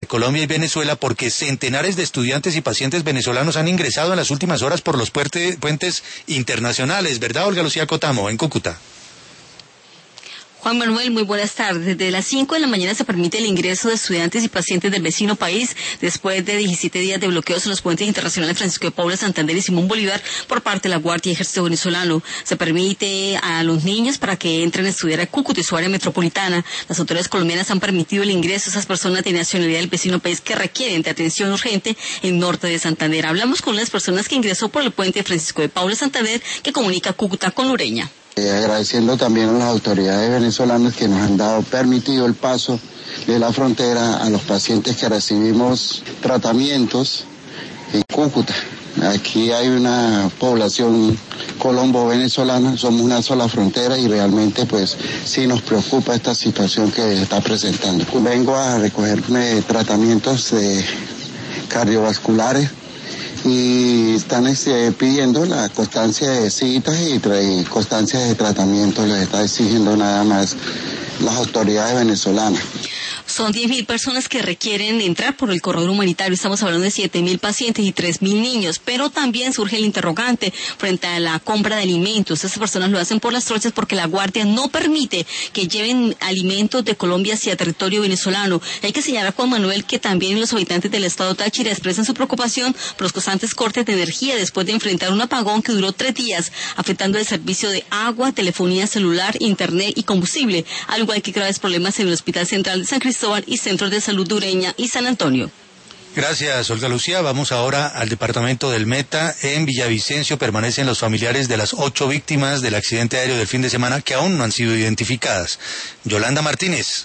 Colombia y Venezuela porque centenares de estudiantes y pacientes venezolanos han ingresado en las últimas horas por los puentes internacionales, ¿verdad, Olga Lucía Cotamo, en Cúcuta? Juan Manuel, muy buenas tardes. Desde las 5 de la mañana se permite el ingreso de estudiantes y pacientes del vecino país después de 17 días de bloqueos en los puentes internacionales Francisco de Paula, Santander y Simón Bolívar por parte de la Guardia y Ejército venezolano. Se permite a los niños para que entren a estudiar a Cúcuta y su área metropolitana. Las autoridades colombianas han permitido el ingreso a esas personas de nacionalidad del vecino país que requieren de atención urgente en norte de Santander. Hablamos con las personas que ingresó por el puente Francisco de Paula, Santander, que comunica Cúcuta con Lureña. Agradeciendo también a las autoridades venezolanas que nos han permitido el paso de la frontera a los pacientes que recibimos tratamientos en Cúcuta. Aquí hay una población colombo-venezolana, somos una sola frontera y realmente pues sí nos preocupa esta situación que está presentando. Vengo a recogerme tratamientos cardiovasculares y están pidiendo la constancia de citas y constancia de tratamiento, les está exigiendo nada más las autoridades venezolanas. Son 10.000 personas que requieren entrar por el corredor humanitario. Estamos hablando de 7.000 pacientes y 3.000 niños. Pero también surge el interrogante frente a la compra de alimentos. Esas personas lo hacen por las trochas porque la Guardia no permite que lleven alimentos de Colombia hacia territorio venezolano. Hay que señalar, Juan Manuel, que también los habitantes del estado Táchira expresan su preocupación por los constantes cortes de energía después de enfrentar un apagón que duró 3 días, afectando el servicio de agua, telefonía celular, internet y combustible, al igual que graves problemas en el Hospital Central de San Cristóbal y Centros de Salud de Ureña y San Antonio. Gracias, Olga Lucía. Vamos ahora al departamento del Meta. En Villavicencio permanecen los familiares de las 8 víctimas del accidente aéreo del fin de semana que aún no han sido identificadas. Yolanda Martínez.